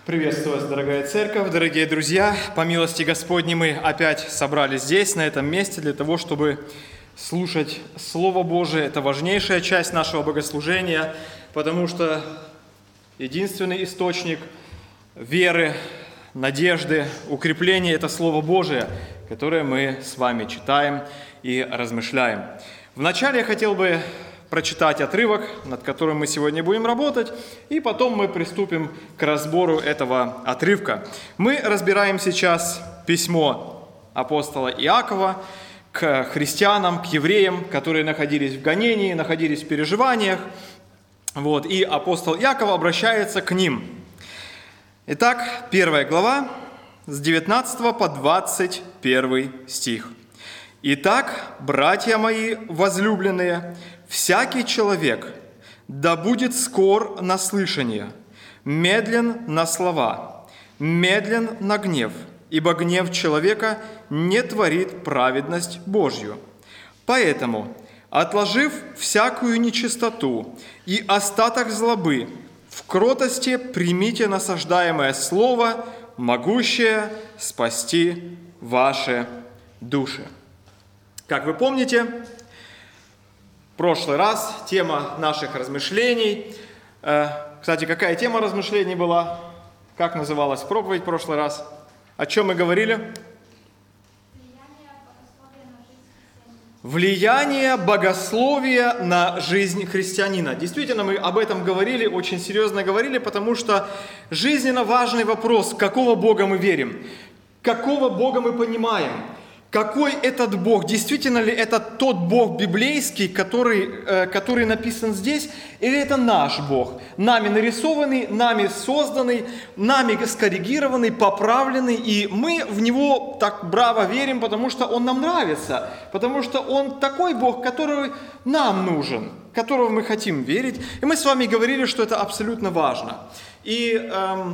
Приветствую вас, дорогая церковь, дорогие друзья. По милости Господней мы опять собрались здесь, на этом месте, для того, чтобы слушать Слово Божие. Это важнейшая часть нашего богослужения, потому что единственный источник веры, надежды, укрепления – это Слово Божие, которое мы с вами читаем и размышляем. Вначале я хотел бы прочитать отрывок, над которым мы сегодня будем работать, и потом мы приступим к разбору этого отрывка. Мы разбираем сейчас письмо апостола Иакова к христианам, к евреям, которые находились в гонении, находились в переживаниях. И апостол Иаков обращается к ним. Итак, 1 глава, с 19 по 21 стих. «Итак, братья мои возлюбленные, всякий человек да будет скор на слышание, медлен на слова, медлен на гнев, ибо гнев человека не творит праведность Божью. Поэтому, отложив всякую нечистоту и остаток злобы, в кротости примите насаждаемое слово, могущее спасти ваши души». Как вы помните, в прошлый раз тема наших размышлений. Кстати, какая тема размышлений была? Как называлась проповедь в прошлый раз? О чем мы говорили? Влияние богословия на жизнь христианина. Действительно, мы об этом говорили, очень серьезно говорили, потому что жизненно важный вопрос, какого Бога мы верим, какого Бога мы понимаем. Какой этот Бог? Действительно ли это тот Бог библейский, который написан здесь, или это наш Бог? Нами нарисованный, нами созданный, нами скоррегированный, поправленный, и мы в Него так браво верим, потому что Он нам нравится, потому что Он такой Бог, который нам нужен, которого мы хотим верить. И мы с вами говорили, что это абсолютно важно. И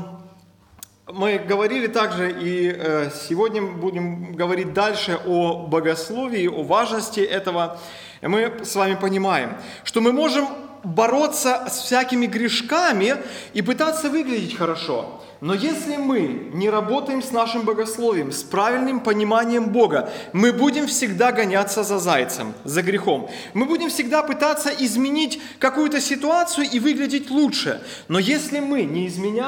мы говорили также, и сегодня будем говорить дальше о богословии, о важности этого. И мы с вами понимаем, что мы можем бороться с всякими грешками и пытаться выглядеть хорошо. Но если мы не работаем с нашим богословием, с правильным пониманием Бога, мы будем всегда гоняться за зайцем, за грехом. Мы будем всегда пытаться изменить какую-то ситуацию и выглядеть лучше. Но если мы не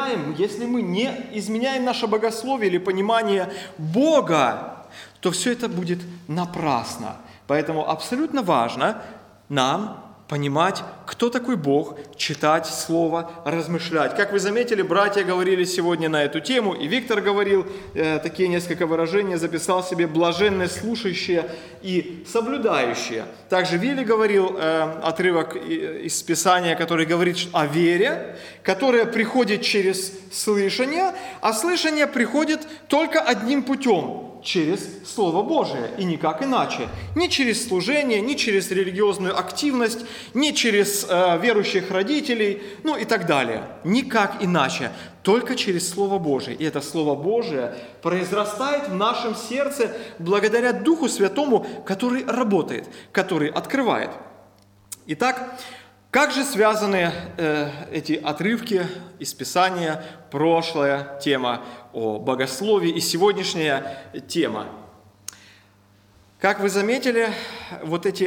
изменяем наше богословие или понимание Бога, то все это будет напрасно. Поэтому абсолютно важно нам понимать, кто такой Бог, читать Слово, размышлять. Как вы заметили, братья говорили сегодня на эту тему, и Виктор говорил такие несколько выражений, записал себе «блаженные слушающие и соблюдающие». Также Вилли говорил отрывок из Писания, который говорит о вере, которая приходит через слышание, а слышание приходит только одним путем – через Слово Божие, и никак иначе. Не через служение, не через религиозную активность, не через верующих родителей, и так далее. Никак иначе, только через Слово Божие. И это Слово Божие произрастает в нашем сердце благодаря Духу Святому, который работает, который открывает. Итак, как же связаны эти отрывки из Писания, прошлая тема о богословии и сегодняшняя тема? Как вы заметили, вот эти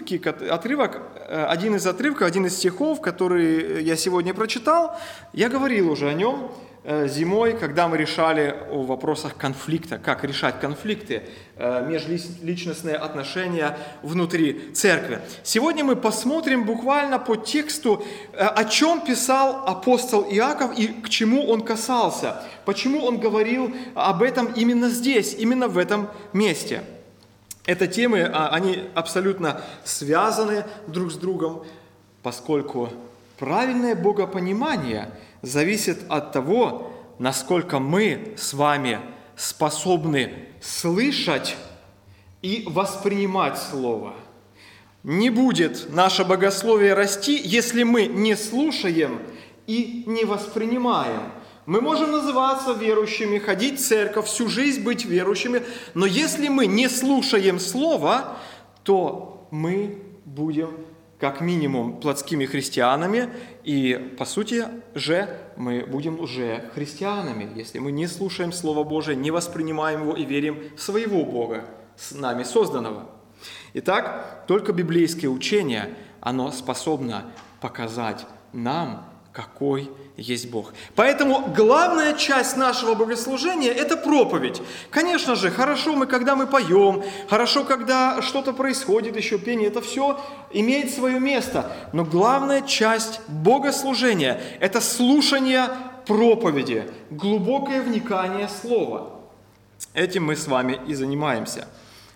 один из стихов, который я сегодня прочитал, я говорил уже о нем зимой, когда мы решали о вопросах конфликта, как решать конфликты, межличностные отношения внутри церкви. Сегодня мы посмотрим буквально по тексту, о чем писал апостол Иаков и к чему он касался, почему он говорил об этом именно здесь, именно в этом месте. Эти темы, они абсолютно связаны друг с другом, поскольку правильное богопонимание зависит от того, насколько мы с вами способны слышать и воспринимать Слово. Не будет наше богословие расти, если мы не слушаем и не воспринимаем. Мы можем называться верующими, ходить в церковь, всю жизнь быть верующими, но если мы не слушаем Слово, то мы будем как минимум плотскими христианами, и по сути же мы будем уже христианами, если мы не слушаем Слово Божие, не воспринимаем его и верим в своего Бога, с нами созданного. Итак, только библейское учение, оно способно показать нам, какой есть Бог. Поэтому главная часть нашего богослужения – это проповедь. Конечно же, хорошо когда мы поем, хорошо, когда что-то происходит, еще пение, это все имеет свое место. Но главная часть богослужения – это слушание проповеди, глубокое вникание в Слово. Этим мы с вами и занимаемся.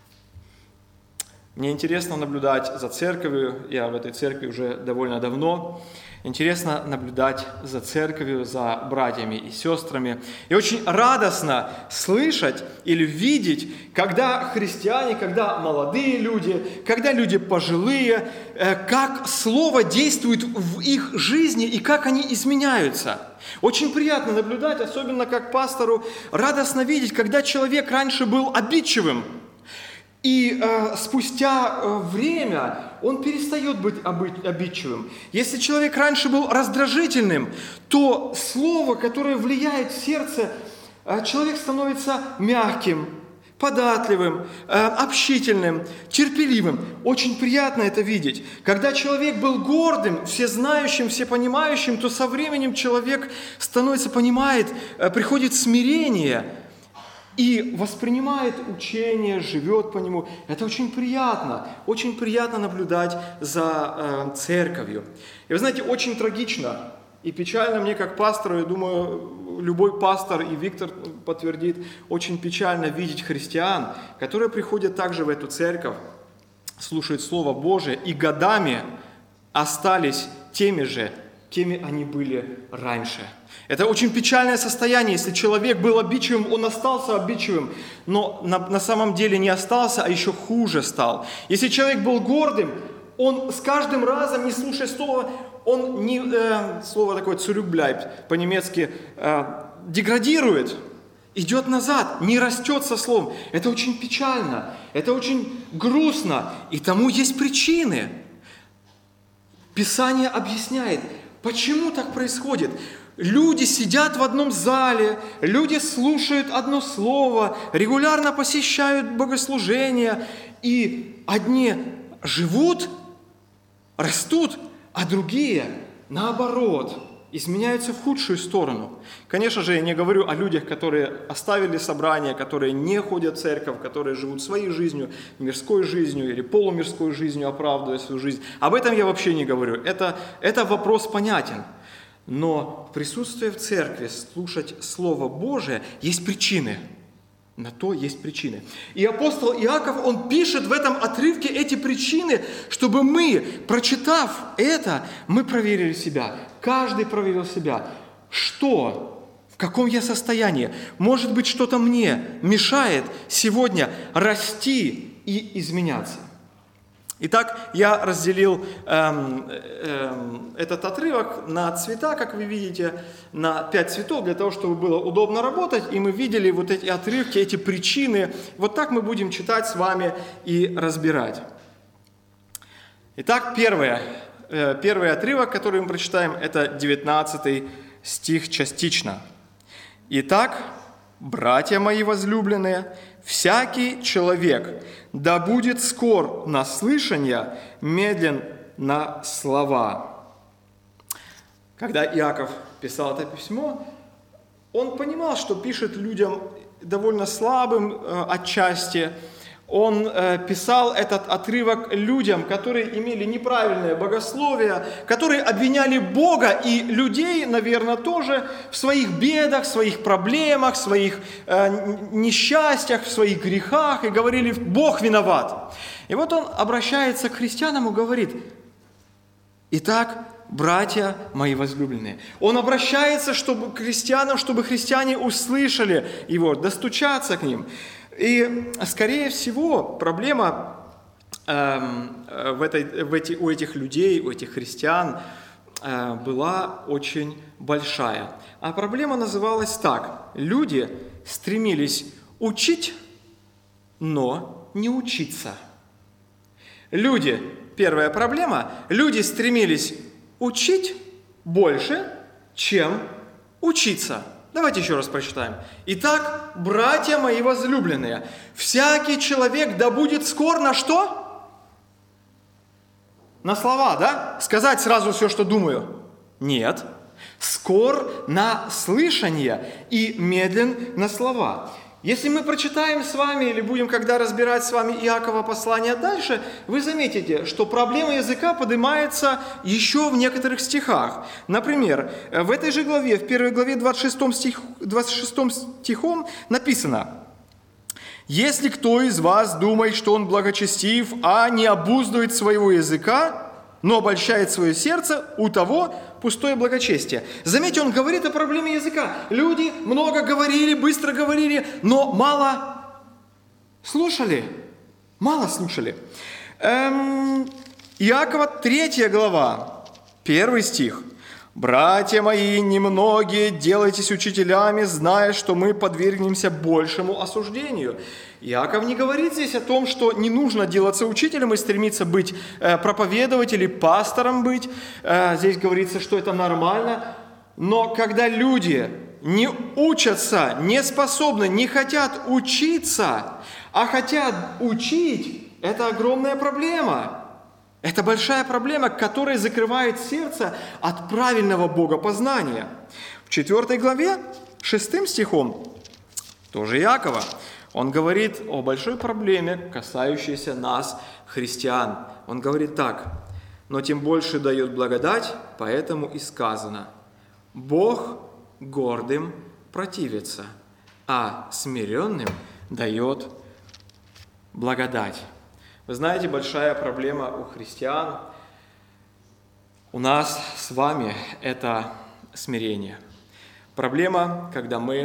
Мне интересно наблюдать за церковью, я в этой церкви уже довольно давно. Интересно наблюдать за церковью, за братьями и сестрами. И очень радостно слышать или видеть, когда христиане, когда молодые люди, когда люди пожилые, как Слово действует в их жизни и как они изменяются. Очень приятно наблюдать, особенно как пастору, радостно видеть, когда человек раньше был обидчивым, и спустя время он перестает быть обидчивым. Если человек раньше был раздражительным, то слово, которое влияет в сердце, человек становится мягким, податливым, общительным, терпеливым. Очень приятно это видеть. Когда человек был гордым, всезнающим, всепонимающим, то со временем человек становится, понимает, приходит смирение и воспринимает учение, живет по нему. Это очень приятно наблюдать за церковью. И вы знаете, очень трагично и печально мне как пастору, я думаю, любой пастор, и Виктор подтвердит, очень печально видеть христиан, которые приходят также в эту церковь, слушают Слово Божие и годами остались кеми они были раньше. Это очень печальное состояние, если человек был обидчивым, он остался обидчивым, но на самом деле не остался, а еще хуже стал. Если человек был гордым, он с каждым разом, не слушая слова, он слово такое «цурюкбляйб» по-немецки, деградирует, идет назад, не растет со словом. Это очень печально, это очень грустно, и тому есть причины. Писание объясняет, почему так происходит. Люди сидят в одном зале, люди слушают одно слово, регулярно посещают богослужения, и одни живут, растут, а другие, наоборот, изменяются в худшую сторону. Конечно же, я не говорю о людях, которые оставили собрание, которые не ходят в церковь, которые живут своей жизнью, мирской жизнью или полумирской жизнью, оправдывая свою жизнь. Об этом я вообще не говорю. Это вопрос понятен. Но в присутствии в церкви слушать Слово Божие есть причины. На то есть причины. И апостол Иаков, он пишет в этом отрывке эти причины, чтобы мы, прочитав это, мы проверили себя. Каждый проверил себя. Что? В каком я состоянии? Может быть, что-то мне мешает сегодня расти и изменяться. Итак, я разделил этот отрывок на цвета, как вы видите, на 5 цветов, для того, чтобы было удобно работать, и мы видели вот эти отрывки, эти причины. Вот так мы будем читать с вами и разбирать. Итак, первый отрывок, который мы прочитаем, это 19 стих частично. «Итак, братья мои возлюбленные, всякий человек да будет скор на слышание, медлен на слова». Когда Иаков писал это письмо, он понимал, что пишет людям довольно слабым отчасти. Он писал этот отрывок людям, которые имели неправильное богословие, которые обвиняли Бога и людей, наверное, тоже в своих бедах, в своих проблемах, в своих несчастьях, в своих грехах, и говорили: Бог виноват. И вот он обращается к христианам и говорит: «Итак, братья мои возлюбленные». Он обращается к христианам, чтобы христиане услышали его, достучаться к ним. И, скорее всего, проблема у этих людей, у этих христиан была очень большая. А проблема называлась так: люди стремились учить, но не учиться. Люди первая проблема. Люди стремились учить больше, чем учиться. Давайте еще раз прочитаем. «Итак, братья мои возлюбленные, всякий человек да будет скор на что?» На слова, да? Сказать сразу все, что думаю? Нет. Скор на слышание и медлен на слова. Если мы прочитаем с вами или будем когда разбирать с вами Иакова послание дальше, вы заметите, что проблема языка поднимается еще в некоторых стихах. Например, в этой же главе, в 1 главе 26 стихом написано: «Если кто из вас думает, что он благочестив, а не обуздывает своего языка, но обольщает свое сердце, у того пустое благочестие». Заметьте, он говорит о проблеме языка. Люди много говорили, быстро говорили, но мало слушали. Мало слушали. Иакова 3 глава, 1 стих. «Братья мои, немногие делайтесь учителями, зная, что мы подвергнемся большему осуждению». Иаков не говорит здесь о том, что не нужно делаться учителем и стремиться быть проповедователем, пастором быть. Здесь говорится, что это нормально. Но когда люди не учатся, не способны, не хотят учиться, а хотят учить, это огромная проблема. Это большая проблема, которая закрывает сердце от правильного богопознания. В 4 главе, 6 стихом, тоже Иакова, он говорит о большой проблеме, касающейся нас, христиан. Он говорит так: «Но тем больше дает благодать, поэтому и сказано: Бог гордым противится, а смиренным дает благодать». Вы знаете, большая проблема у христиан, у нас с вами – это смирение. Проблема, когда мы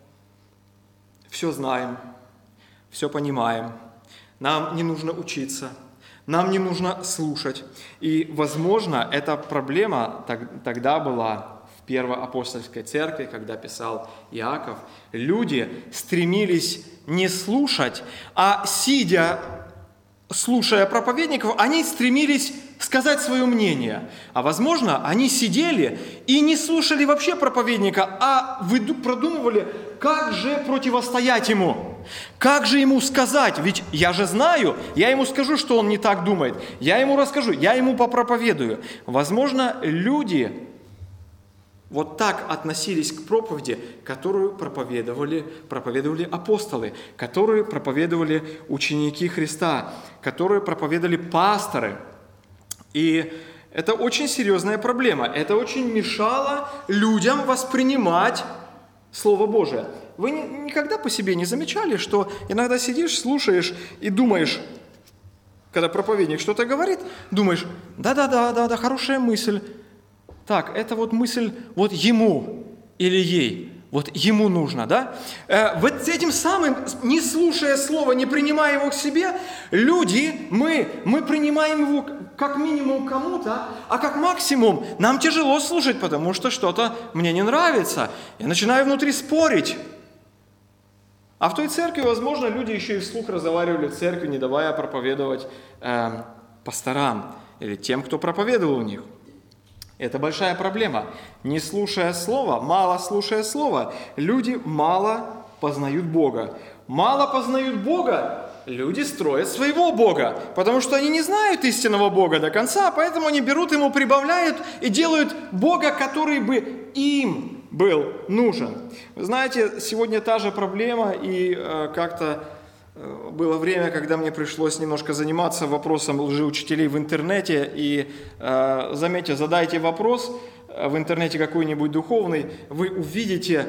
все знаем, все понимаем, нам не нужно учиться, нам не нужно слушать. И, возможно, эта проблема тогда была в Первоапостольской церкви, когда писал Иаков. Люди стремились не слушать, а сидя, слушая проповедников, они стремились сказать свое мнение. А возможно, они сидели и не слушали вообще проповедника, а продумывали, как же противостоять ему, как же ему сказать. Ведь я же знаю, я ему скажу, что он не так думает, я ему расскажу, я ему попроповедую. Возможно, люди вот так относились к проповеди, которую проповедовали апостолы, которую проповедовали ученики Христа, которую проповедовали пасторы. И это очень серьезная проблема. Это очень мешало людям воспринимать Слово Божие. Вы никогда по себе не замечали, что иногда сидишь, слушаешь и думаешь, когда проповедник что-то говорит, думаешь: да, хорошая мысль. Так, это вот мысль вот ему или ей, вот ему нужно, да? Вот этим самым, не слушая слова, не принимая его к себе, люди, мы принимаем его как минимум кому-то, а как максимум нам тяжело слушать, потому что что-то мне не нравится. Я начинаю внутри спорить. А в той церкви, возможно, люди еще и вслух разговаривали в церкви, не давая проповедовать пасторам или тем, кто проповедовал у них. Это большая проблема. Не слушая Слово, мало слушая Слово, люди мало познают Бога. Мало познают Бога, люди строят своего Бога, потому что они не знают истинного Бога до конца, поэтому они берут ему, прибавляют и делают Бога, который бы им был нужен. Вы знаете, сегодня та же проблема, и как-то было время, когда мне пришлось немножко заниматься вопросом лжеучителей в интернете. И, заметьте, задайте вопрос в интернете какой-нибудь духовный, вы увидите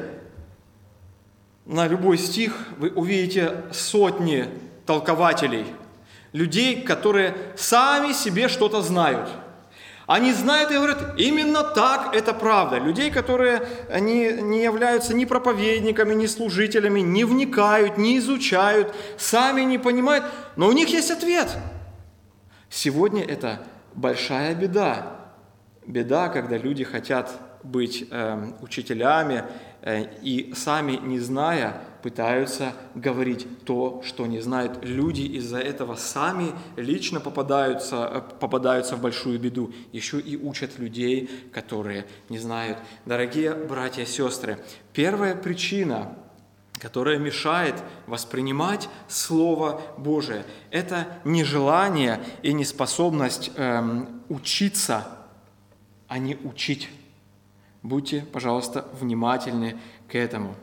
на любой стих, вы увидите сотни толкователей, людей, которые сами себе что-то знают. Они знают и говорят: именно так это правда. Людей, которые не являются ни проповедниками, ни служителями, не вникают, не изучают, сами не понимают, но у них есть ответ. Сегодня это большая беда. Беда, когда люди хотят быть учителями, и сами, не зная, пытаются говорить то, что не знают. Люди из-за этого сами лично попадаются в большую беду. Еще и учат людей, которые не знают. Дорогие братья и сестры, первая причина, которая мешает воспринимать Слово Божие, это нежелание и неспособность учиться, а не учить. Будьте, пожалуйста, внимательны к этому.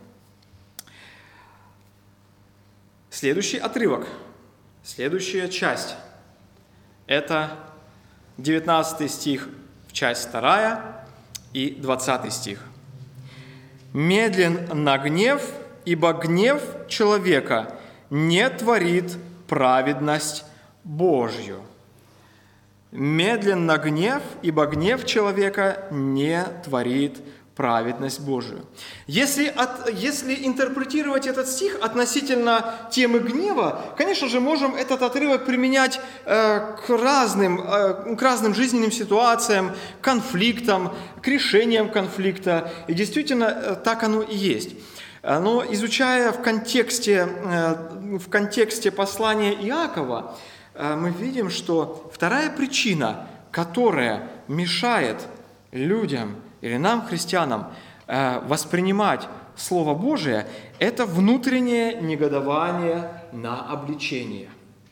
Следующий отрывок, следующая часть – это 19 стих, часть 2 и 20 стих. «Медлен на гнев, ибо гнев человека не творит праведность Божью». Медлен на гнев, ибо гнев человека не творит праведность Божию. Если интерпретировать этот стих относительно темы гнева, конечно же, можем этот отрывок применять к разным жизненным ситуациям, конфликтам, к решениям конфликта. И действительно, так оно и есть. Но изучая в контексте послания Иакова, мы видим, что вторая причина, которая мешает людям или нам, христианам, воспринимать Слово Божие, это внутреннее негодование на обличение.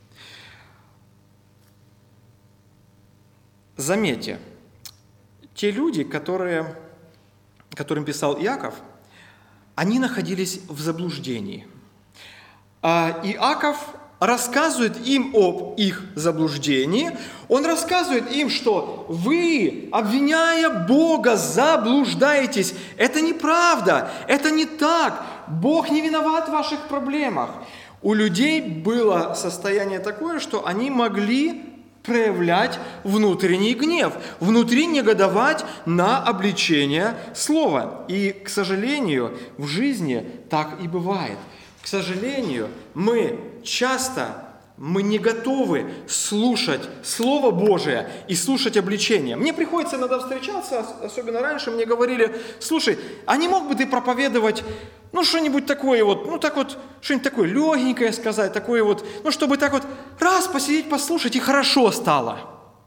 Заметьте, те люди, которым писал Иаков, они находились в заблуждении. Иаков рассказывает им об их заблуждении. Он рассказывает им, что вы, обвиняя Бога, заблуждаетесь. Это неправда, это не так. Бог не виноват в ваших проблемах. У людей было состояние такое, что они могли проявлять внутренний гнев, внутри негодовать на обличение слова. И, к сожалению, в жизни так и бывает. К сожалению, мы не готовы слушать Слово Божие и слушать обличение. Мне приходится иногда встречаться, особенно раньше, мне говорили: слушай, а не мог бы ты проповедовать, что-нибудь такое что-нибудь такое легенькое сказать, такое чтобы так раз посидеть, послушать, и хорошо стало.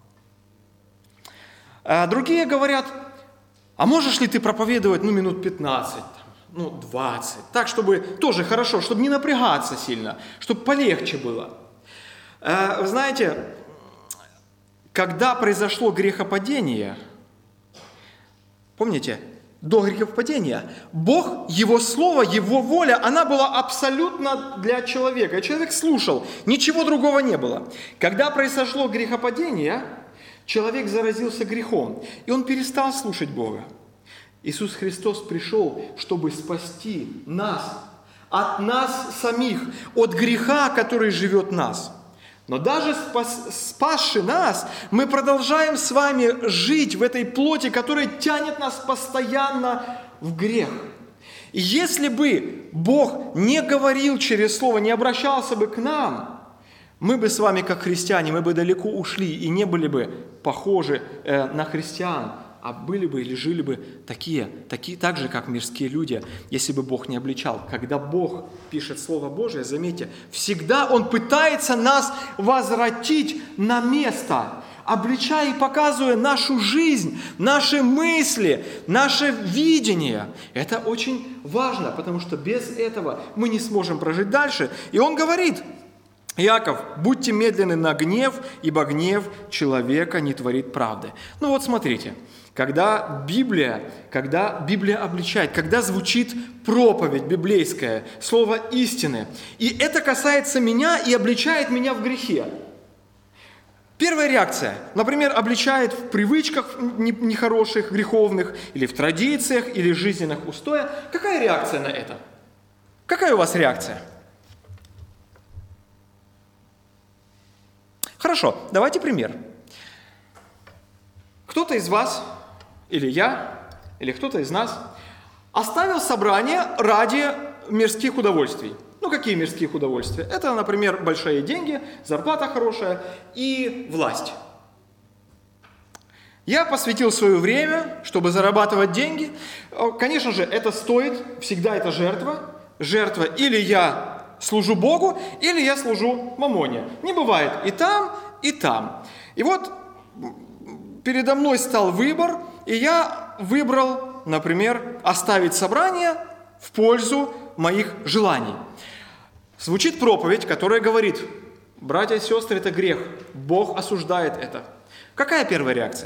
А другие говорят: а можешь ли ты проповедовать, минут 15, 20, так, чтобы тоже хорошо, чтобы не напрягаться сильно, чтобы полегче было. Вы знаете, когда произошло грехопадение, помните, до грехопадения, Бог, Его Слово, Его воля, она была абсолютно для человека. И человек слушал, ничего другого не было. Когда произошло грехопадение, человек заразился грехом, и он перестал слушать Бога. Иисус Христос пришел, чтобы спасти нас, от нас самих, от греха, который живет в нас. Но даже спасши нас, мы продолжаем с вами жить в этой плоти, которая тянет нас постоянно в грех. И если бы Бог не говорил через Слово, не обращался бы к нам, мы бы с вами, как христиане, мы бы далеко ушли и не были бы похожи на христиан, а были бы или жили бы такие так же, как мирские люди, если бы Бог не обличал. Когда Бог пишет Слово Божие, заметьте, всегда Он пытается нас возвратить на место, обличая и показывая нашу жизнь, наши мысли, наше видение. Это очень важно, потому что без этого мы не сможем прожить дальше. И Он говорит: Иаков, будьте медленны на гнев, ибо гнев человека не творит правды. Смотрите, когда Библия обличает, когда звучит проповедь библейская, слово истины, и это касается меня и обличает меня в грехе. Первая реакция, например, обличает в привычках нехороших, греховных, или в традициях, или жизненных устоях. Какая реакция на это? Какая у вас реакция? Хорошо, давайте пример. Кто-то из вас, или я, или кто-то из нас оставил собрание ради мирских удовольствий. Какие мирские удовольствия? Это, например, большие деньги, зарплата хорошая и власть. Я посвятил свое время, чтобы зарабатывать деньги. Конечно же, это стоит, всегда это жертва. Жертва или я служу Богу, или я служу мамоне. Не бывает и там, и там. И вот передо мной стал выбор, и я выбрал, например, оставить собрание в пользу моих желаний. Звучит проповедь, которая говорит: братья и сестры, это грех, Бог осуждает это. Какая первая реакция?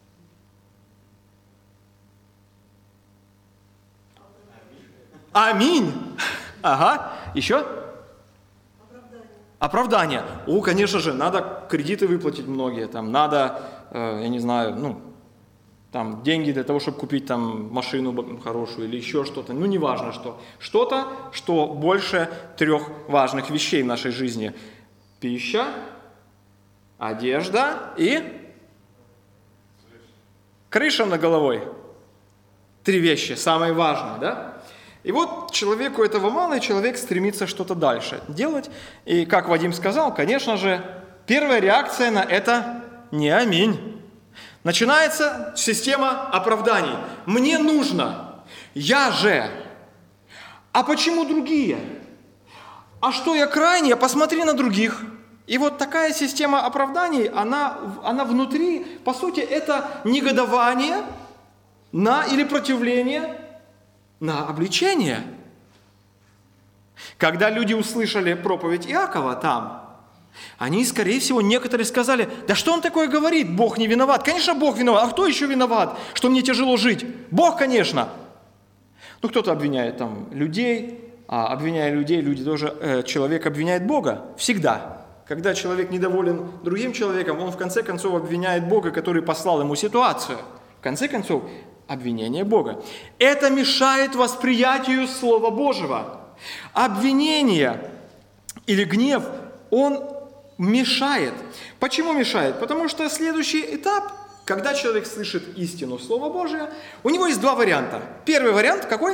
Аминь. Ага. Еще? Оправдание. Конечно же, надо кредиты выплатить многие. Там надо, я не знаю, там деньги для того, чтобы купить там машину хорошую или еще что-то. Неважно что. Что-то, что больше 3 важных вещей в нашей жизни. Пища, одежда и крыша над головой. 3 вещи, самые важные, да? И вот человеку этого мало, и человек стремится что-то дальше делать. И, как Вадим сказал, конечно же, первая реакция на это не аминь. Начинается система оправданий. Мне нужно, я же. А почему другие? А что я крайний? Посмотри на других. И вот такая система оправданий, она внутри, по сути, это негодование или противление на обличение. Когда люди услышали проповедь Иакова там, они, скорее всего, некоторые сказали: да что он такое говорит, Бог не виноват. Конечно, Бог виноват. А кто еще виноват, что мне тяжело жить? Бог, конечно. Кто-то обвиняет там людей, а обвиняя людей, люди тоже, человек обвиняет Бога всегда. Когда человек недоволен другим человеком, он в конце концов обвиняет Бога, который послал ему ситуацию. В конце концов, обвинение Бога. Это мешает восприятию Слова Божьего. Обвинение или гнев, он мешает. Почему мешает? Потому что следующий этап, когда человек слышит истину Слова Божия, у него есть 2 варианта. Первый вариант какой?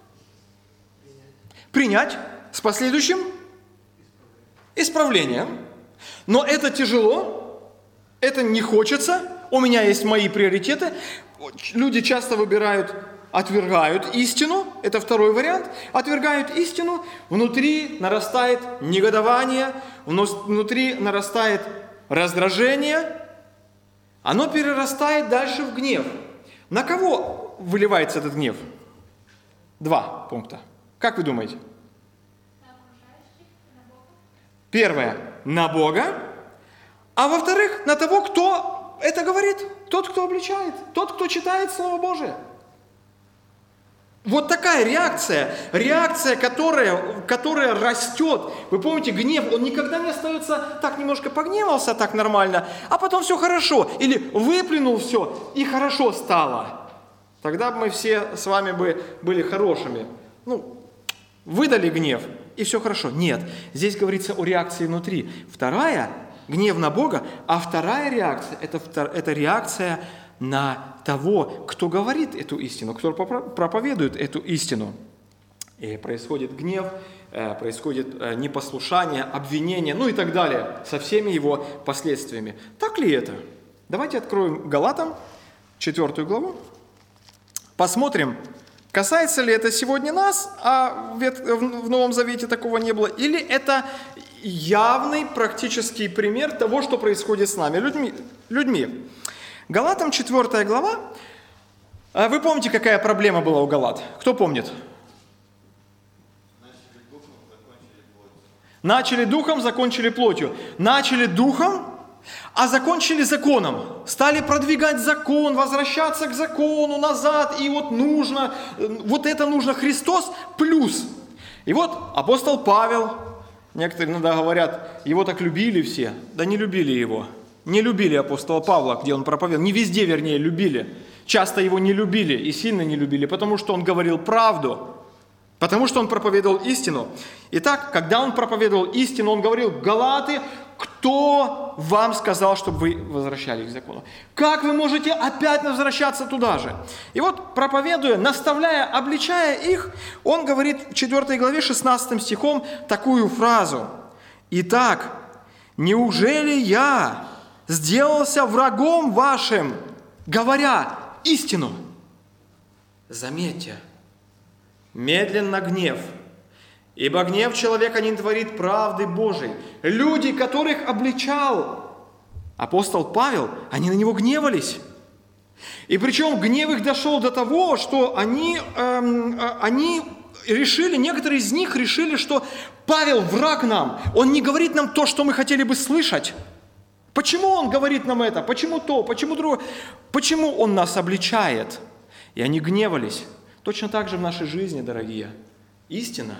Принять с последующим исправлением. Но это тяжело, это не хочется, у меня есть мои приоритеты. Люди часто отвергают истину, это второй вариант, отвергают истину, внутри нарастает негодование, внутри нарастает раздражение, оно перерастает дальше в гнев. На кого выливается этот гнев? 2 пункта. Как вы думаете? Первое – на Бога, а во-вторых, на того, кто это говорит, тот, кто обличает, тот, кто читает Слово Божие. Вот такая реакция, которая растет. Вы помните, гнев, он никогда не остается, так немножко погневался, так нормально, а потом все хорошо. Или выплюнул все, и хорошо стало. Тогда бы мы все с вами были хорошими. Выдали гнев, и все хорошо. Нет, здесь говорится о реакции внутри. Вторая – гнев на Бога, а вторая реакция – это реакция на того, кто говорит эту истину, кто проповедует эту истину. И происходит гнев, происходит непослушание, обвинение, и так далее, со всеми его последствиями. Так ли это? Давайте откроем Галатам, 4 главу, посмотрим, касается ли это сегодня нас, а в Новом Завете такого не было, или это явный практический пример того, что происходит с нами, людьми. Галатам 4 глава. Вы помните, какая проблема была у Галат? Кто помнит? Начали духом, закончили плотью. Начали духом, а закончили законом. Стали продвигать закон, возвращаться к закону назад. И вот это нужно Христос плюс. И вот апостол Павел, некоторые иногда говорят, его так любили все. Да не любили его. Не любили апостола Павла, где он проповедовал. Не везде, вернее, любили. Часто его не любили и сильно не любили, потому что он говорил правду, потому что он проповедовал истину. Итак, когда он проповедовал истину, он говорил: Галаты, кто вам сказал, чтобы вы возвращались к закону? Как вы можете опять возвращаться туда же? И вот, проповедуя, наставляя, обличая их, он говорит в 4 главе 16 стихом такую фразу: «Итак, неужели я сделался врагом вашим говоря истину. Заметьте, медленно гнев, ибо гнев человека не творит правды Божией. Люди, которых обличал апостол Павел, они на него гневались. И причем гнев их дошел до того, что они решили, некоторые из них решили, что Павел враг нам, он не говорит нам то, что мы хотели бы слышать. Почему он говорит нам это? Почему то? Почему другое? Почему он нас обличает? И они гневались. Точно так же в нашей жизни, дорогие. Истина,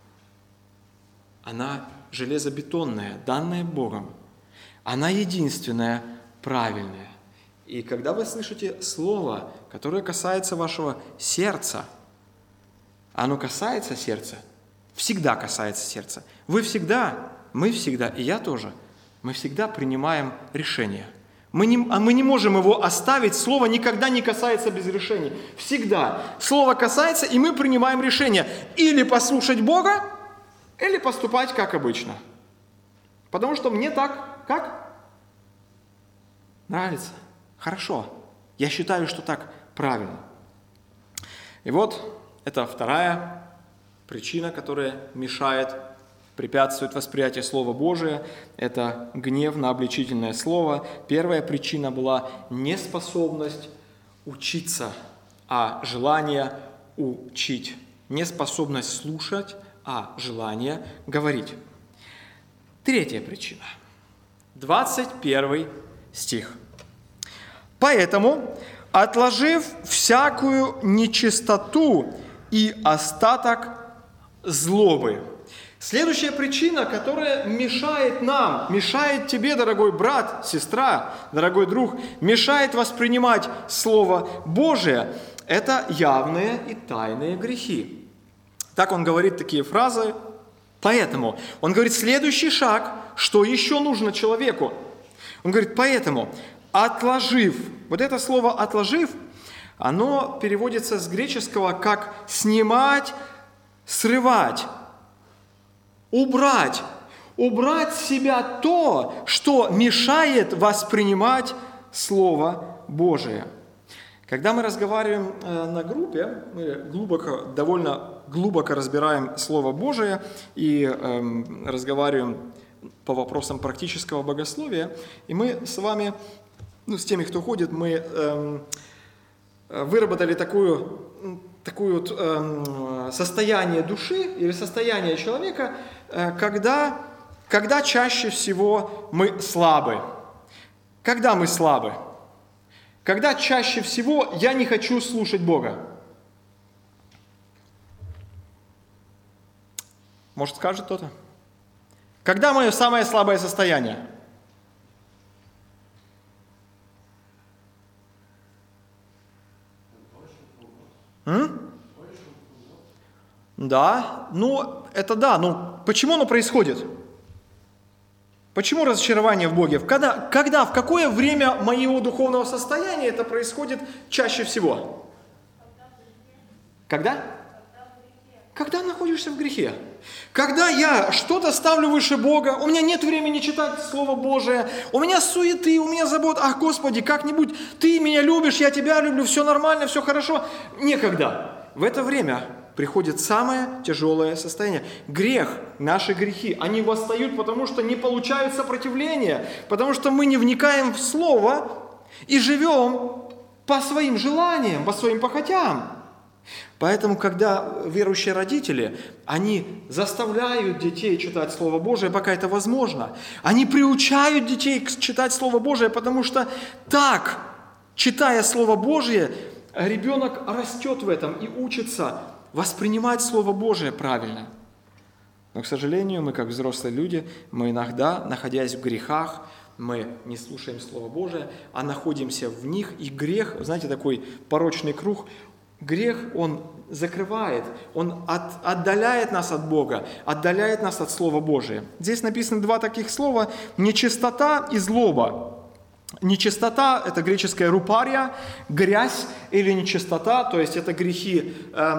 она железобетонная, данная Богом. Она единственная, правильная. И когда вы слышите слово, которое касается вашего сердца, оно касается сердца, всегда касается сердца. Вы всегда, мы всегда, и я тоже, мы всегда принимаем решение. Мы не можем его оставить, слово никогда не касается без решений. Всегда. Слово касается, и мы принимаем решение. Или послушать Бога, или поступать как обычно. Потому что мне так, как? Нравится. Хорошо. Я считаю, что так правильно. И вот это вторая причина, которая мешает, препятствует восприятию Слова Божия. Это гнев на обличительное слово. Первая причина была неспособность учиться, а желание учить. Неспособность слушать, а желание говорить. Третья причина. 21 стих. «Поэтому, отложив всякую нечистоту и остаток злобы». Следующая причина, которая мешает нам, мешает тебе, дорогой брат, сестра, дорогой друг, мешает воспринимать Слово Божие, это явные и тайные грехи. Так он говорит такие фразы. Поэтому он говорит, следующий шаг, что еще нужно человеку. Он говорит, поэтому, отложив, вот это слово «отложив», оно переводится с греческого как «снимать», «срывать», «убрать», «убрать с себя то, что мешает воспринимать Слово Божие». Когда мы разговариваем на группе, мы довольно глубоко разбираем Слово Божие и разговариваем по вопросам практического богословия, и мы с вами, с теми, кто ходит, мы выработали такое состояние души или состояние человека, когда чаще всего мы слабы. Когда мы слабы? Когда чаще всего я не хочу слушать Бога? Может, скажет кто-то? Когда мое самое слабое состояние? Да, это да, почему оно происходит? Почему разочарование в Боге? В какое время моего духовного состояния это происходит чаще всего? Когда? Когда находишься в грехе. Когда я что-то ставлю выше Бога, у меня нет времени читать Слово Божие, у меня суеты, у меня забот, ах, Господи, как-нибудь Ты меня любишь, я Тебя люблю, все нормально, все хорошо. Некогда. В это время приходит самое тяжелое состояние. Грех, наши грехи, они восстают, потому что не получают сопротивления, потому что мы не вникаем в Слово и живем по своим желаниям, по своим похотям. Поэтому, когда верующие родители, они заставляют детей читать Слово Божие, пока это возможно, они приучают детей читать Слово Божие, потому что так, читая Слово Божие, ребенок растет в этом и учится воспринимать Слово Божие правильно. Но, к сожалению, мы, как взрослые люди, мы иногда, находясь в грехах, мы не слушаем Слово Божие, а находимся в них, и грех, знаете, такой порочный круг, грех, он закрывает, он отдаляет нас от Бога, отдаляет нас от Слова Божия. Здесь написано два таких слова – нечистота и злоба. Нечистота – это греческое рупария, грязь или нечистота, то есть это грехи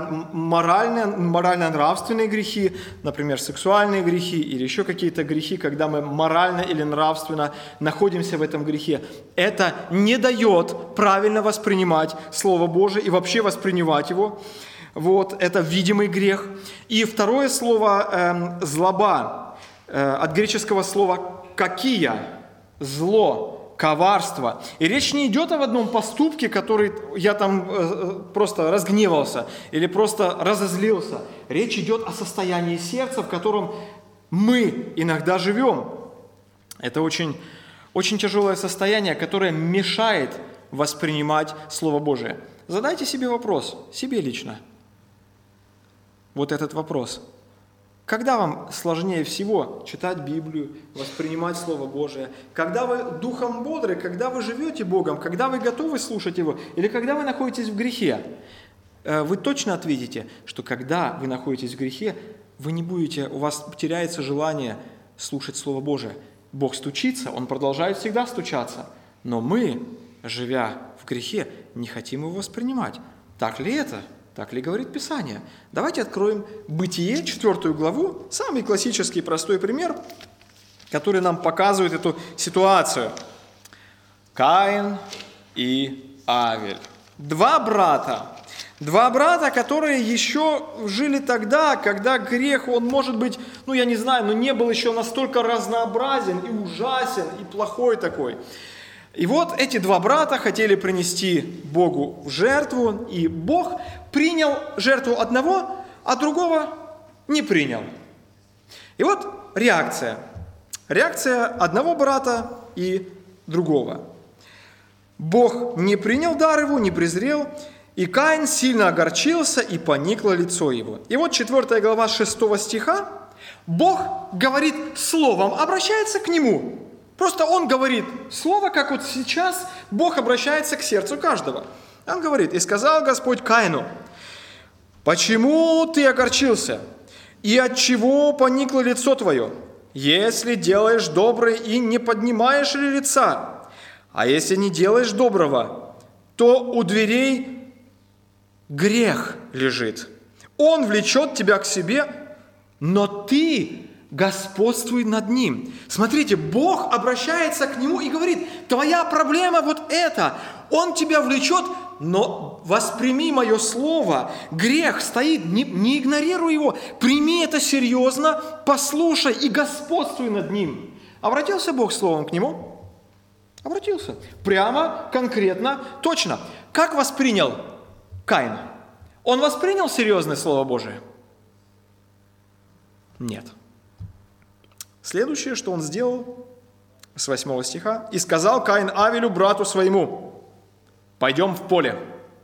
морально-нравственные грехи, например, сексуальные грехи или еще какие-то грехи, когда мы морально или нравственно находимся в этом грехе. Это не дает правильно воспринимать Слово Божие и вообще воспринимать его. Вот, это видимый грех. И второе слово «злоба» от греческого слова «какия» – «зло». Коварство. И речь не идет об одном поступке, который я там просто разгневался или просто разозлился. Речь идет о состоянии сердца, в котором мы иногда живем. Это очень, очень тяжелое состояние, которое мешает воспринимать Слово Божие. Задайте себе вопрос, себе лично. Вот этот вопрос. Когда вам сложнее всего читать Библию, воспринимать Слово Божие? Когда вы духом бодры, когда вы живете Богом, когда вы готовы слушать Его, или когда вы находитесь в грехе? Вы точно ответите, что когда вы находитесь в грехе, вы не будете, у вас теряется желание слушать Слово Божие. Бог стучится, Он продолжает всегда стучаться, но мы, живя в грехе, не хотим Его воспринимать. Так ли это? Так ли говорит Писание? Давайте откроем Бытие, 4 главу, самый классический простой пример, который нам показывает эту ситуацию. Каин и Авель. Два брата, которые еще жили тогда, когда грех, он может быть, я не знаю, но не был еще настолько разнообразен и ужасен, и плохой такой. И вот эти два брата хотели принести Богу в жертву, и Бог принял жертву одного, а другого не принял. И вот реакция. Реакция одного брата и другого. Бог не принял дар его, не презрел, и Каин сильно огорчился, и поникло лицо его. И вот 4 глава 6 стиха, Бог говорит словом, обращается к нему. Просто Он говорит слово, как вот сейчас Бог обращается к сердцу каждого. Он говорит: «И сказал Господь Каину: почему ты огорчился, и отчего поникло лицо твое, если делаешь доброе и не поднимаешь ли лица? А если не делаешь доброго, то у дверей грех лежит. Он влечет тебя к себе, но ты господствуй над ним». Смотрите, Бог обращается к нему и говорит: твоя проблема вот эта, Он тебя влечет, но восприми мое слово, грех стоит, не игнорируй его, прими это серьезно, послушай и господствуй над ним. Обратился Бог словом к нему? Обратился. Прямо, конкретно, точно. Как воспринял Каин? Он воспринял серьезное Слово Божие? Нет. Следующее, что он сделал, с 8 стиха. «И сказал Каин Авелю, брату своему: пойдем в поле».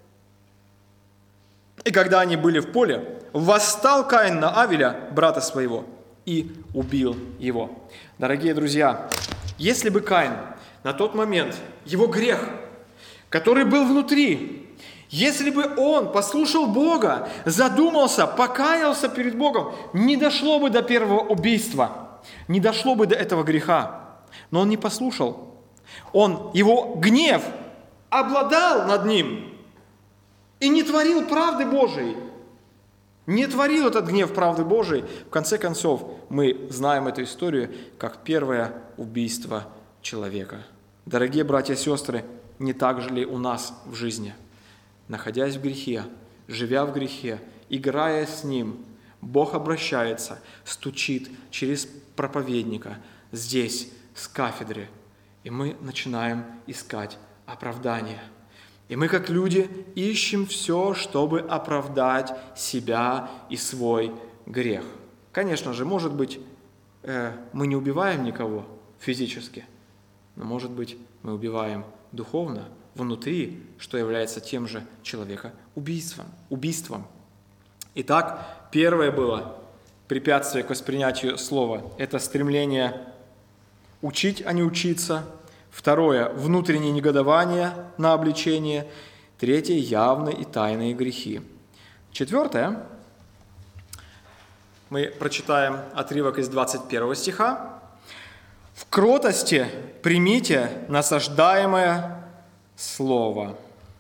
И когда они были в поле, восстал Каин на Авеля, брата своего, и убил его. Дорогие друзья, если бы Каин на тот момент, его грех, который был внутри, если бы он послушал Бога, задумался, покаялся перед Богом, не дошло бы до первого убийства, не дошло бы до этого греха. Но он не послушал. Его гнев обладал над ним и не творил правды Божией. Не творил этот гнев правды Божией. В конце концов, мы знаем эту историю как первое убийство человека. Дорогие братья и сестры, не так же ли у нас в жизни? Находясь в грехе, живя в грехе, играя с Ним, Бог обращается, стучит через проповедника здесь, с кафедры, и мы начинаем искать оправдание. И мы, как люди, ищем все, чтобы оправдать себя и свой грех. Конечно же, может быть, мы не убиваем никого физически, но, может быть, мы убиваем духовно, внутри, что является тем же убийством. Итак, первое было препятствие к воспринятию слова. Это стремление учить, а не учиться. Второе – внутреннее негодование на обличение. Третье – явные и тайные грехи. Четвертое. Мы прочитаем отрывок из 21 стиха. «В кротости примите насаждаемое слово.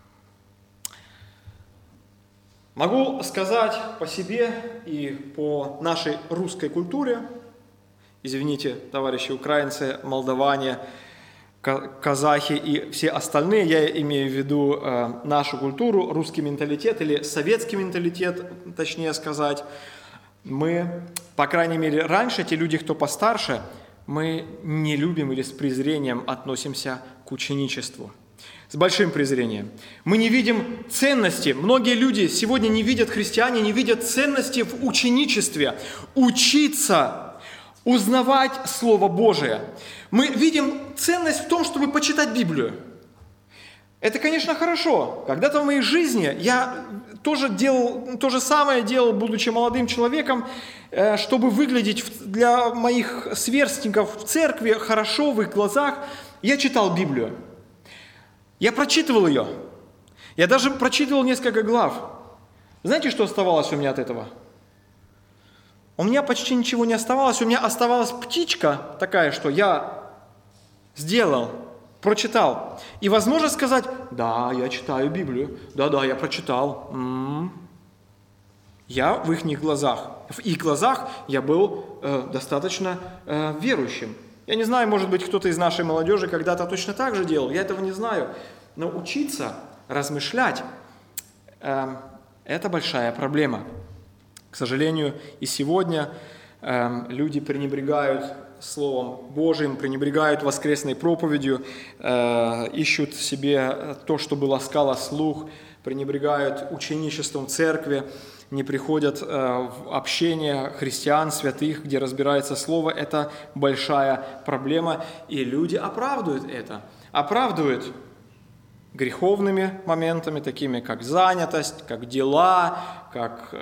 Могу сказать по себе и по нашей русской культуре, извините, товарищи украинцы, молдаване, казахи и все остальные, я имею в виду нашу культуру, русский менталитет или советский менталитет, точнее сказать, мы, по крайней мере, раньше, те люди, кто постарше, мы не любим или с презрением относимся к ученичеству. С большим презрением. Мы не видим ценности. Многие люди сегодня не видят, христиане не видят ценности в ученичестве. Учиться, узнавать Слово Божие. Мы видим ценность в том, чтобы почитать Библию. Это, конечно, хорошо. Когда-то в моей жизни я тоже делал, то же самое делал, будучи молодым человеком, чтобы выглядеть для моих сверстников в церкви хорошо в их глазах. Я читал Библию. Я прочитывал ее. Я даже прочитывал несколько глав. Знаете, что оставалось у меня от этого? У меня почти ничего не оставалось. У меня оставалась птичка такая, что я сделал, прочитал. И возможно сказать, да, я читаю Библию. Да, я прочитал. Я в их глазах я был достаточно верующим. Я не знаю, может быть, кто-то из нашей молодежи когда-то точно так же делал, я этого не знаю. Но учиться, размышлять это большая проблема. К сожалению, и сегодня люди пренебрегают Словом Божьим, пренебрегают воскресной проповедью, ищут себе то, чтобы ласкало слух, пренебрегают ученичеством церкви, не приходят в общение христиан, святых, где разбирается Слово. Это большая проблема, и люди оправдывают это. Оправдывают греховными моментами, такими как занятость, как дела, как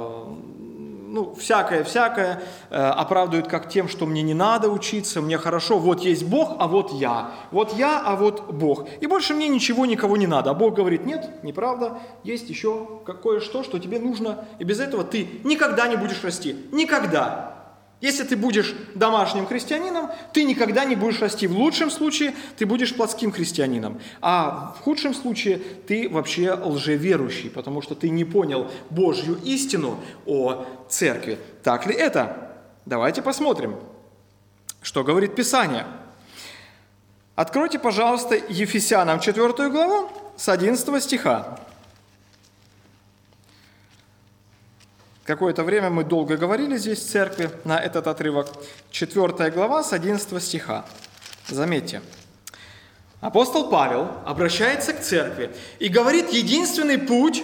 всякое. Оправдывают как тем, что мне не надо учиться, мне хорошо, вот есть Бог, а вот я. Вот я, а вот Бог. И больше мне ничего, никого не надо. А Бог говорит, нет, неправда, есть еще кое-что, что тебе нужно, и без этого ты никогда не будешь расти. Никогда. Если ты будешь домашним христианином, ты никогда не будешь расти. В лучшем случае ты будешь плотским христианином, а в худшем случае ты вообще лжеверующий, потому что ты не понял Божью истину о церкви. Так ли это? Давайте посмотрим, что говорит Писание. Откройте, пожалуйста, Ефесянам 4 главу с 11 стиха. Какое-то время мы долго говорили здесь в церкви на этот отрывок. 4 глава с 11 стиха. Заметьте. Апостол Павел обращается к церкви и говорит, единственный путь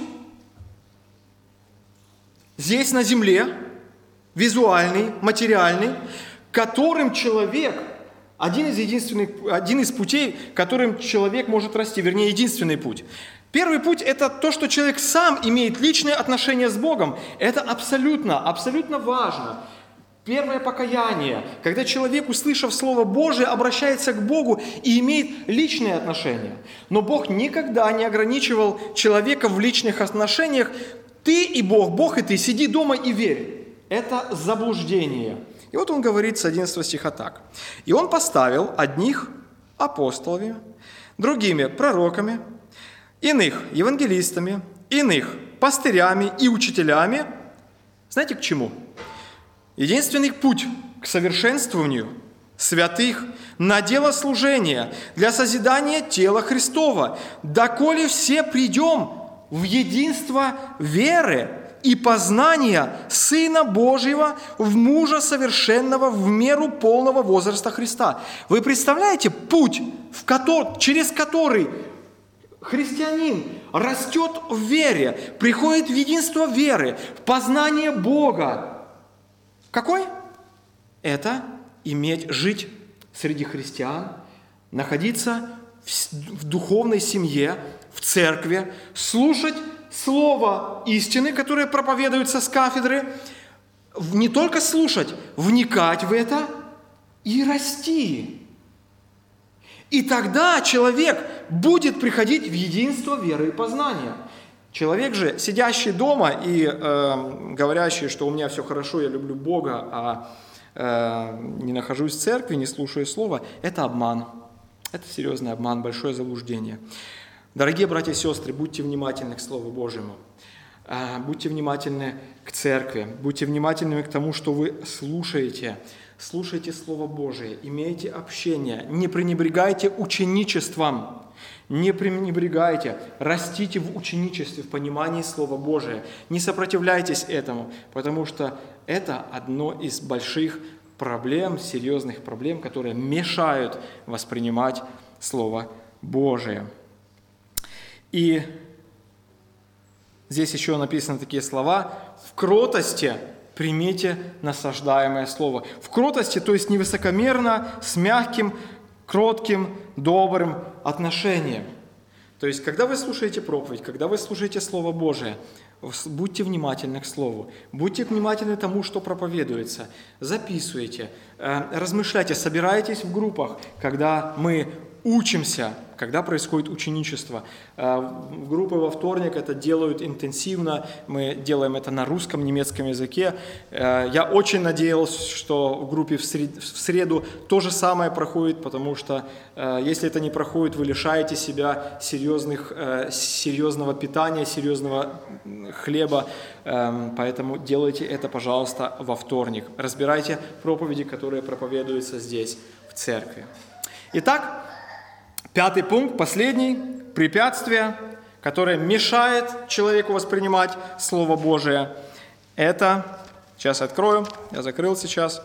здесь на земле, визуальный, материальный, которым человек, один из путей, которым человек может расти, вернее, единственный путь. Первый путь – это то, что человек сам имеет личные отношения с Богом. Это абсолютно важно. Первое покаяние, когда человек, услышав Слово Божие, обращается к Богу и имеет личные отношения. Но Бог никогда не ограничивал человека в личных отношениях. Ты и Бог, Бог и ты, сиди дома и верь. Это заблуждение. И вот он говорит с 11 стиха так. «И он поставил одних апостолами, другими пророками, иных евангелистами, иных пастырями и учителями». Знаете, к чему? Единственный путь к совершенствованию святых на дело служения для созидания тела Христова, доколе все придем в единство веры и познания Сына Божьего в мужа совершенного в меру полного возраста Христа. Вы представляете путь, через который христианин растет в вере, приходит в единство веры, в познание Бога. Какой? Это жить среди христиан, находиться в духовной семье, в церкви, слушать слово истины, которое проповедуется с кафедры, не только слушать, вникать в это и расти. И тогда человек будет приходить в единство веры и познания. Человек же, сидящий дома и говорящий, что у меня все хорошо, я люблю Бога, а не нахожусь в церкви, не слушаю Слово, это обман. Это серьезный обман, большое заблуждение. Дорогие братья и сестры, будьте внимательны к Слову Божьему. Будьте внимательны к церкви, будьте внимательны к тому, что вы слушаете. Слушайте Слово Божие, имейте общение, не пренебрегайте ученичеством, не пренебрегайте, растите в ученичестве, в понимании Слова Божия. Не сопротивляйтесь этому, потому что это одно из больших проблем, серьезных проблем, которые мешают воспринимать Слово Божие. И здесь еще написаны такие слова: «В кротости примите насаждаемое слово». В кротости, то есть невысокомерно, с мягким, кротким, добрым отношением. То есть, когда вы слушаете проповедь, когда вы слушаете Слово Божие, будьте внимательны к Слову, будьте внимательны тому, что проповедуется, записывайте, размышляйте, собирайтесь в группах, когда мы учимся, когда происходит ученичество. В группы во вторник это делают интенсивно, мы делаем это на русском, немецком языке. Я очень надеялся, что в группе в среду то же самое проходит, потому что если это не проходит, вы лишаете себя серьезного питания, серьезного хлеба, поэтому делайте это, пожалуйста, во вторник. Разбирайте проповеди, которые проповедуются здесь, в церкви. Итак, 5 пункт, последний, препятствие, которое мешает человеку воспринимать Слово Божие. Это, сейчас открою, я закрыл сейчас,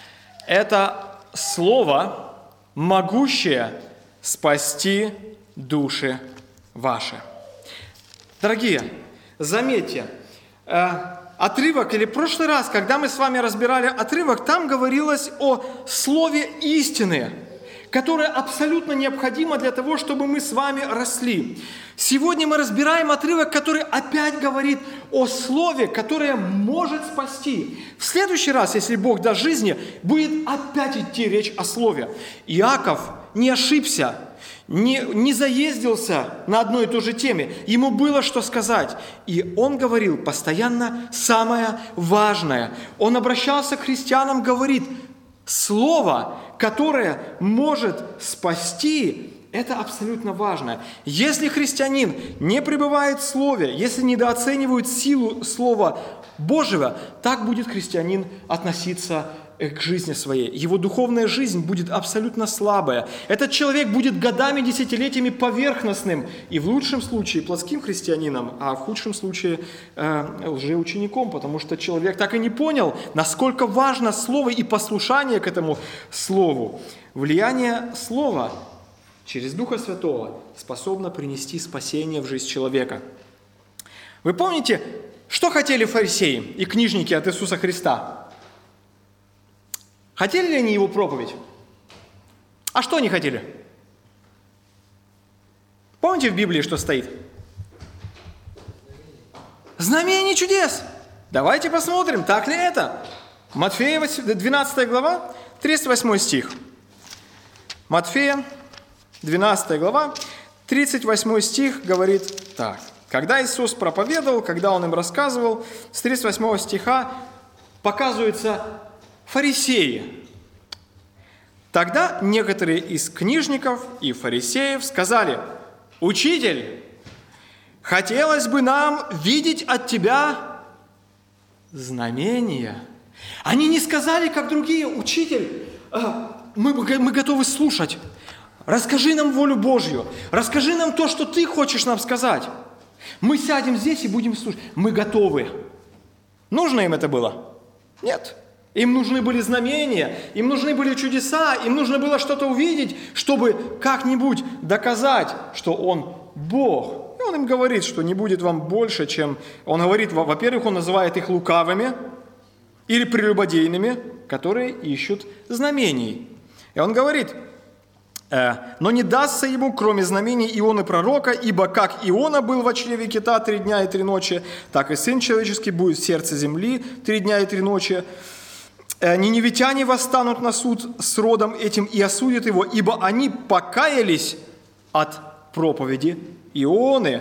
это Слово, могущее спасти души ваши. Дорогие, заметьте, отрывок, или в прошлый раз, когда мы с вами разбирали отрывок, там говорилось о слове истины, которое абсолютно необходимо для того, чтобы мы с вами росли. Сегодня мы разбираем отрывок, который опять говорит о слове, которое может спасти. В следующий раз, если Бог даст жизни, будет опять идти речь о слове. Иаков не ошибся, не заездился на одной и той же теме. Ему было что сказать. И он говорил постоянно самое важное. Он обращался к христианам, говорит: слово, которое может спасти, это абсолютно важно. Если христианин не пребывает в Слове, если недооценивает силу Слова Божьего, так будет христианин относиться к жизни своей. Его духовная жизнь будет абсолютно слабая. Этот человек будет годами, десятилетиями поверхностным и в лучшем случае плотским христианином, а в худшем случае лжеучеником, потому что человек так и не понял, насколько важно Слово и послушание к этому Слову. Влияние Слова через Духа Святого способно принести спасение в жизнь человека. Вы помните, что хотели фарисеи и книжники от Иисуса Христа? Хотели ли они Его проповедь? А что они хотели? Помните в Библии, что стоит? Знамение чудес. Давайте посмотрим, так ли это. Матфея 12 глава, 38 стих. Матфея 12 глава, 38 стих говорит так. Когда Иисус проповедовал, когда Он им рассказывал, с 38 стиха показывается фарисеи. Тогда некоторые из книжников и фарисеев сказали: «Учитель, хотелось бы нам видеть от тебя знамения». Они не сказали, как другие: «Учитель, мы готовы слушать. Расскажи нам волю Божью. Расскажи нам то, что ты хочешь нам сказать. Мы сядем здесь и будем слушать. Мы готовы». Нужно им это было? Нет. Им нужны были знамения, им нужны были чудеса, им нужно было что-то увидеть, чтобы как-нибудь доказать, что Он Бог. И Он им говорит, что не будет вам больше, чем... Он говорит, во-первых, Он называет их лукавыми или прелюбодейными, которые ищут знамений. И Он говорит: «Но не дастся ему, кроме знамений Ионы пророка, ибо как Иона был в чреве кита 3 дня и 3 ночи, так и Сын Человеческий будет в сердце земли 3 дня и 3 ночи. Ниневитяне восстанут на суд с родом этим и осудят его, ибо они покаялись от проповеди Ионы».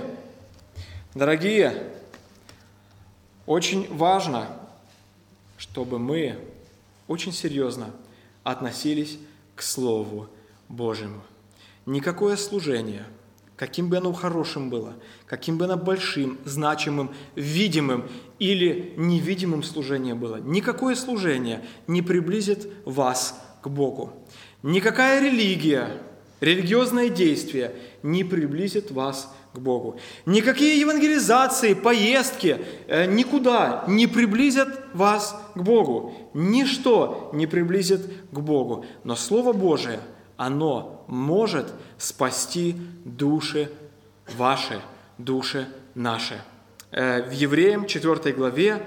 Дорогие, очень важно, чтобы мы очень серьезно относились к Слову Божьему. Никакое служение, каким бы оно хорошим было, каким бы оно большим, значимым, видимым или невидимым служением было, никакое служение не приблизит вас к Богу. Никакая религия, религиозное действие не приблизит вас к Богу. Никакие евангелизации, поездки никуда не приблизят вас к Богу. Ничто не приблизит к Богу. Но Слово Божие, оно может спасти души ваши, души наши. В Евреям 4 главе,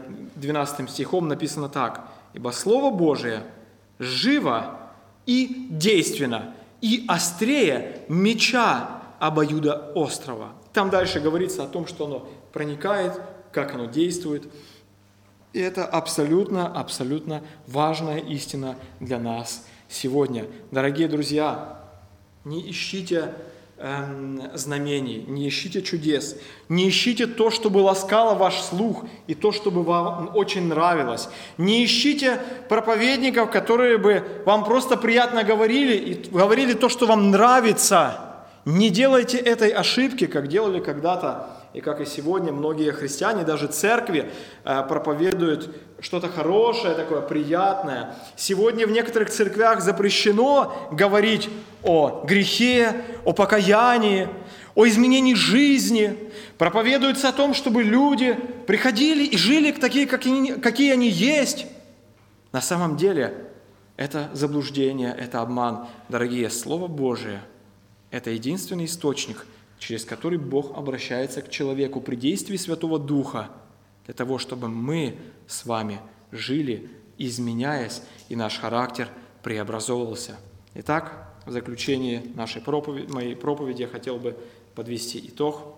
12 стихом написано так. «Ибо Слово Божие живо и действенно, и острее меча обоюдоострого». Там дальше говорится о том, что оно проникает, как оно действует. И это абсолютно важная истина для нас сегодня. Дорогие друзья, не ищите знамений, не ищите чудес, не ищите то, что бы ласкало ваш слух и то, что бы вам очень нравилось. Не ищите проповедников, которые бы вам просто приятно говорили и говорили то, что вам нравится. Не делайте этой ошибки, как делали когда-то и как и сегодня многие христиане, даже церкви, проповедуют что-то хорошее, такое приятное. Сегодня в некоторых церквях запрещено говорить о грехе, о покаянии, о изменении жизни. Проповедуется о том, чтобы люди приходили и жили такие, какие они есть. На самом деле это заблуждение, это обман. Дорогие, Слово Божие – это единственный источник, через который Бог обращается к человеку при действии Святого Духа, для того, чтобы мы с вами жили, изменяясь, и наш характер преобразовывался. Итак, в заключение моей проповеди я хотел бы подвести итог.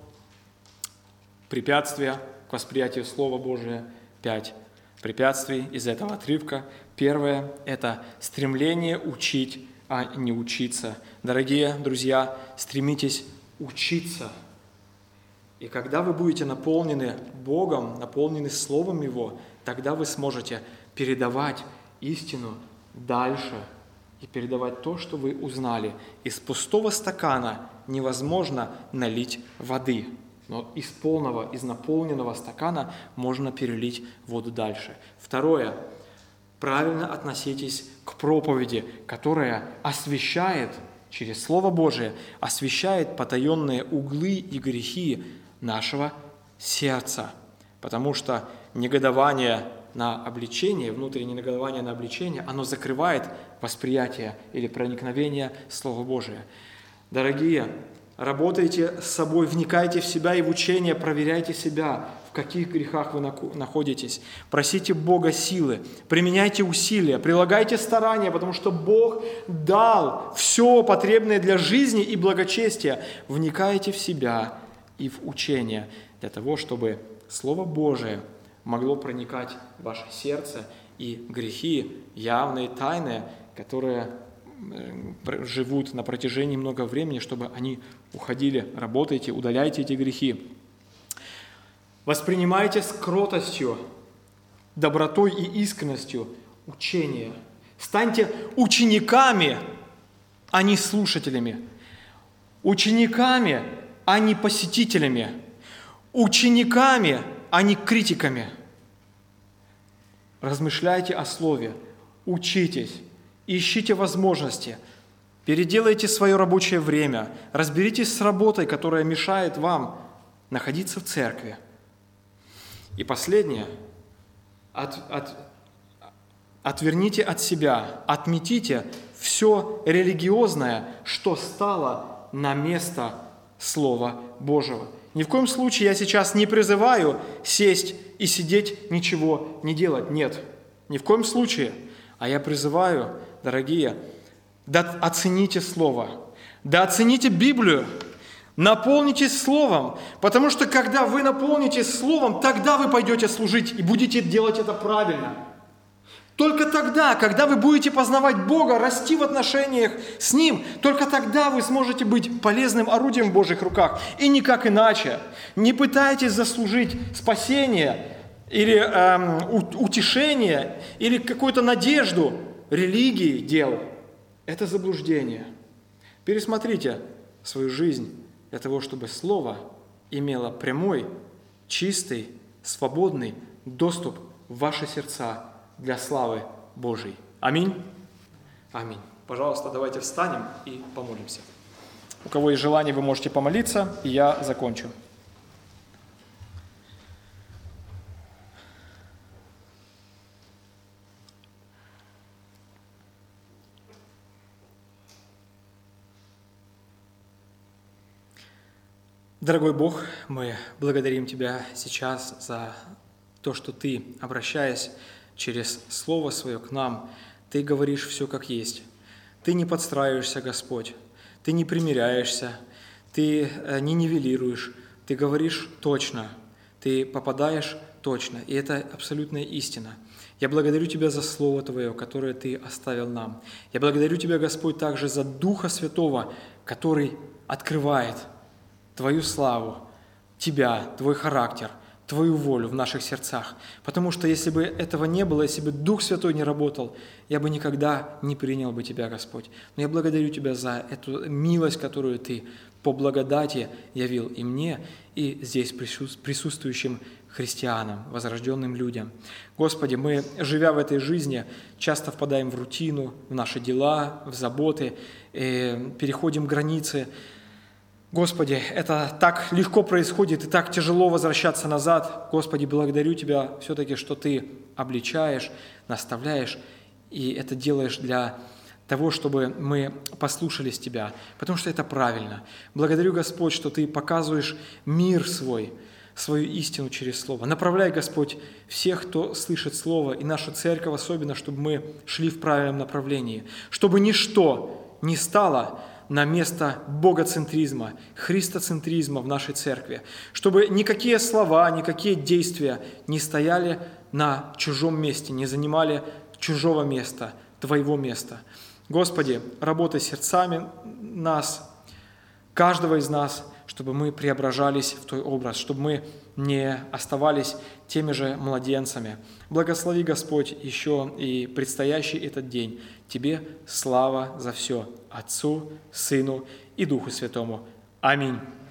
Препятствия к восприятию Слова Божия 5 препятствий из этого отрывка. Первое – это стремление учить, а не учиться. Дорогие друзья, стремитесь учиться. И когда вы будете наполнены Богом, наполнены Словом Его, тогда вы сможете передавать истину дальше и передавать то, что вы узнали. Из пустого стакана невозможно налить воды, но из наполненного стакана можно перелить воду дальше. Второе. Правильно относитесь к проповеди, которая освещает, через Слово Божие, освещает потаенные углы и грехи нашего сердца. Потому что негодование на обличение, внутреннее негодование на обличение, оно закрывает восприятие или проникновение Слова Божия. Дорогие, работайте с собой, вникайте в себя и в учение, проверяйте себя, в каких грехах вы находитесь. Просите Бога силы, применяйте усилия, прилагайте старания, потому что Бог дал все потребное для жизни и благочестия. Вникайте в себя и в учение для того, чтобы Слово Божие могло проникать в ваше сердце, и грехи, явные, тайные, которые живут на протяжении много времени, чтобы они уходили. Работайте, удаляйте эти грехи. Воспринимайте с кротостью, добротой и искренностью учение. Станьте учениками, а не слушателями. Учениками, а не посетителями. Учениками, а не критиками. Размышляйте о Слове, учитесь, ищите возможности, переделайте свое рабочее время, разберитесь с работой, которая мешает вам находиться в церкви. И последнее, отверните от себя, отметите все религиозное, что стало на место Слова Божьего. Ни в коем случае я сейчас не призываю сесть и сидеть, ничего не делать. Нет, ни в коем случае. А я призываю, дорогие, да оцените Слово, да оцените Библию, наполнитесь Словом, потому что когда вы наполнитесь Словом, тогда вы пойдете служить и будете делать это правильно. Только тогда, когда вы будете познавать Бога, расти в отношениях с Ним, только тогда вы сможете быть полезным орудием в Божьих руках. И никак иначе. Не пытайтесь заслужить спасение или утешение, или какую-то надежду религии делал. Это заблуждение. Пересмотрите свою жизнь для того, чтобы Слово имело прямой, чистый, свободный доступ в ваши сердца для славы Божьей. Аминь. Аминь. Пожалуйста, давайте встанем и помолимся. У кого есть желание, вы можете помолиться, и я закончу. Дорогой Бог, мы благодарим Тебя сейчас за то, что Ты, обращаясь через Слово Свое к нам, Ты говоришь все как есть. Ты не подстраиваешься, Господь, Ты не примиряешься, Ты не нивелируешь, Ты говоришь точно, Ты попадаешь точно, и это абсолютная истина. Я благодарю Тебя за Слово Твое, которое Ты оставил нам. Я благодарю Тебя, Господь, также за Духа Святого, который открывает Твою славу, Тебя, Твой характер, Твою волю в наших сердцах. Потому что если бы этого не было, если бы Дух Святой не работал, я бы никогда не принял бы Тебя, Господь. Но я благодарю Тебя за эту милость, которую Ты по благодати явил и мне, и здесь присутствующим христианам, возрожденным людям. Господи, мы, живя в этой жизни, часто впадаем в рутину, в наши дела, в заботы, переходим границы. Господи, это так легко происходит и так тяжело возвращаться назад. Господи, благодарю Тебя все-таки, что Ты обличаешь, наставляешь, и это делаешь для того, чтобы мы послушались Тебя, потому что это правильно. Благодарю, Господь, что Ты показываешь мир свой, свою истину через Слово. Направляй, Господь, всех, кто слышит Слово, и нашу церковь особенно, чтобы мы шли в правильном направлении, чтобы ничто не стало на место богоцентризма, христоцентризма в нашей церкви, чтобы никакие слова, никакие действия не стояли на чужом месте, не занимали чужого места, Твоего места. Господи, работай сердцами нас, каждого из нас, чтобы мы преображались в Твой образ, чтобы мы не оставались теми же младенцами. Благослови, Господь, еще и предстоящий этот день. Тебе слава за все, Отцу, Сыну и Духу Святому. Аминь.